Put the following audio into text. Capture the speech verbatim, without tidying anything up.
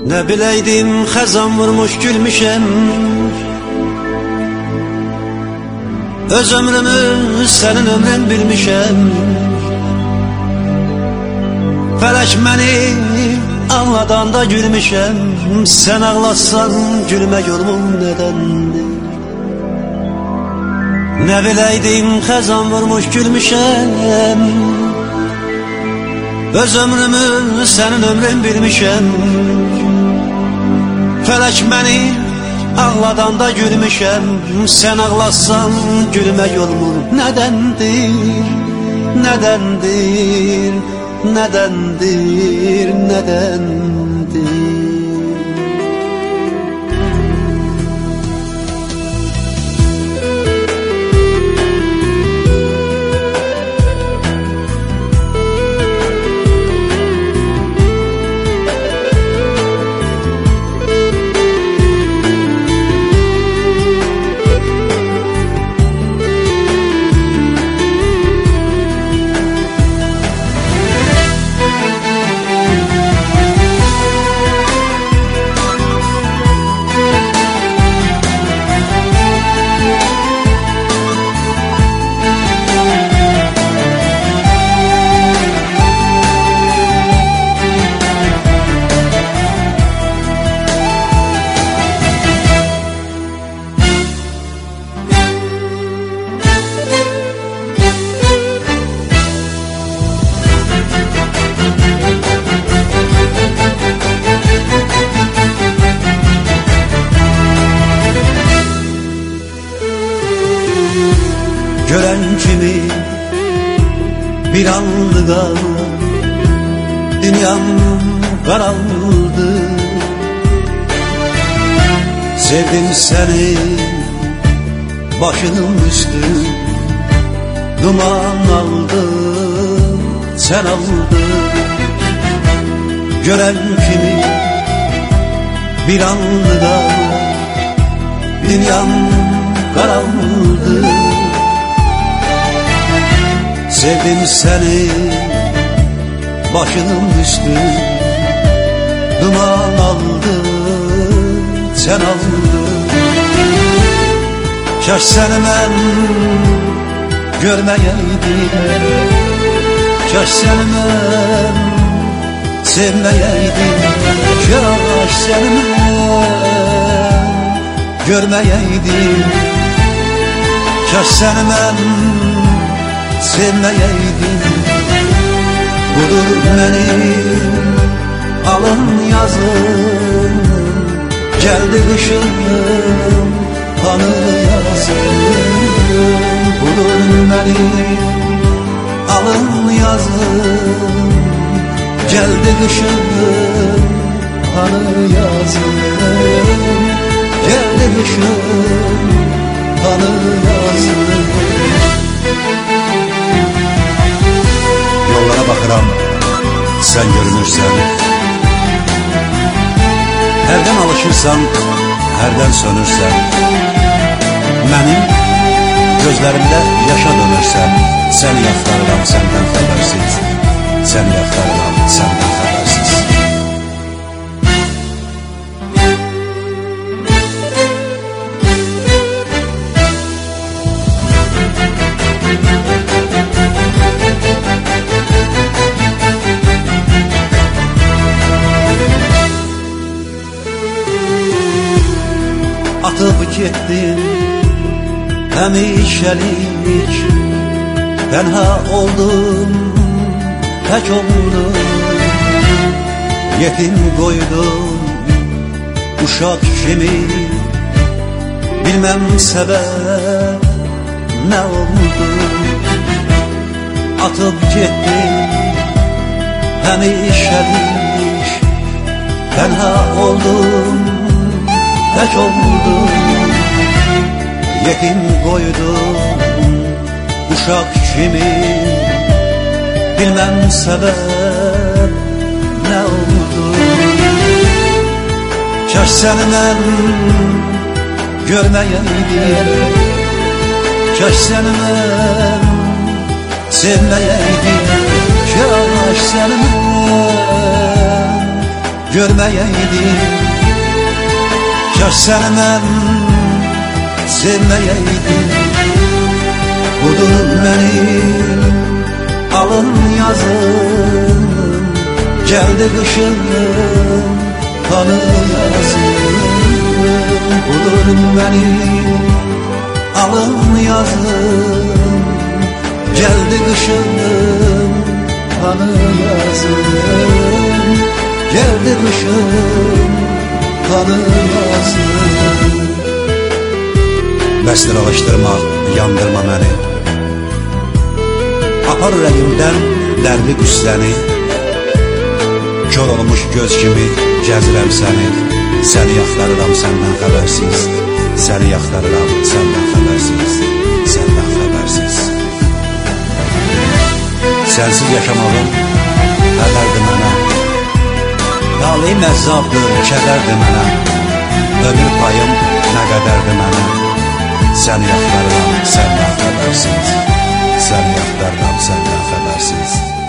Ne bileydim xəzan vurmuş gülmüşəm. Öz ömrümü sənin ömrün bilmişəm. Fələk məni ağladanda gülmüşəm. Sən ağlatsan gülmək olmum nədəndir? Ne bileydim xəzan vurmuş gülmüşəm. Öz ömrümü sənin ömrün bilmişəm. Fələk məni ağladanda gülmüşəm. Sən ağlatsan gülmək olmur nədəndir? Nədəndir? Nədəndir? Nədəndir? Gören kimi bir anlığa dünyam karaldı. Sevdim seni başının üstü, duman aldı, sen aldın. Gören kimi bir anlığa dünyam karaldı. Sevdim seni başının üstü, duman aldı, sen aldın. Kaş seni mən görməyəydim, kaş seni mən sevməyəydim, kaş seni mən görməyəydim, kaş seni mən sevməyəydim. Budur mənim alın yazım, gəldi qışım hanı yazım. Budur mənim alın yazım, gəldi qışım hanı yazım. Gəldi qışım hanı yazım. Yollara bakıram, sen görünürsen. Herden alışırsan, herden sönürsen. Benim gözlerimde yaşa dönürsen. Seni yaxtarıram senden habersiz, seni yaxtarıram senden habersiz. Atıp gittin həmişəlik, tənha oldum, tək oldum. Yetim qoydum uşaq kimi, bilməm səbəb nə oldu. Atıp gittin həmişəlik, tənha oldum, tək oldum. Yetim qoydum uşaq kimi, bilməm səbəb nə oldu. Kaş səni mən görməyəydim, kaş səni mən sevməyəydim, kaş səni mən görməyəydim. Kaş səni mən sevməyəydim. Budur mənim alın yazım, gəldi qışım, qanı yazım. Budur mənim alın yazım, gəldi qışım, qanı yazım. Gəldi qışım, qanı yazım. Bəsdir alışdırmaq, yandırma məni. Apar ürəyimdən dərli qüssəni. Kör olmuş göz kimi gəzirəm səni. Səni yaxlarıram səndən xəbərsiz. Səni yaxlarıram səndən xəbərsiz. Səndən xəbərsiz. Sənsiz yaşamağım qədərdir mənə. Taleyim əzzabdır, kədərdir mənə. Ömür payım nə qədərdir mənə. Səni yaxlarıram səndən xəbərsiz. Səni yaxlarıram səndən xəbərsiz.